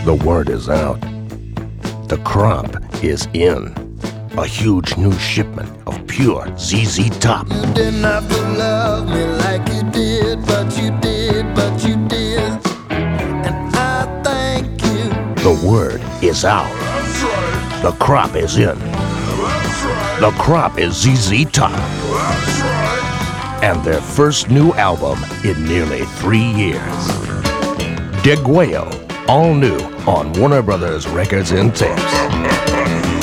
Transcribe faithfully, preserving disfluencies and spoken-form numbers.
The word is out. The crop is in. A huge new shipment of pure Z Z Top. You didn't have to love me like you did, but you did, but you did. And I thank you. The word is out. That's right. The crop is in. That's right. The crop is Z Z Top. That's right. And their first new album in nearly three years. Deguello, all new on Warner Brothers Records and Tapes.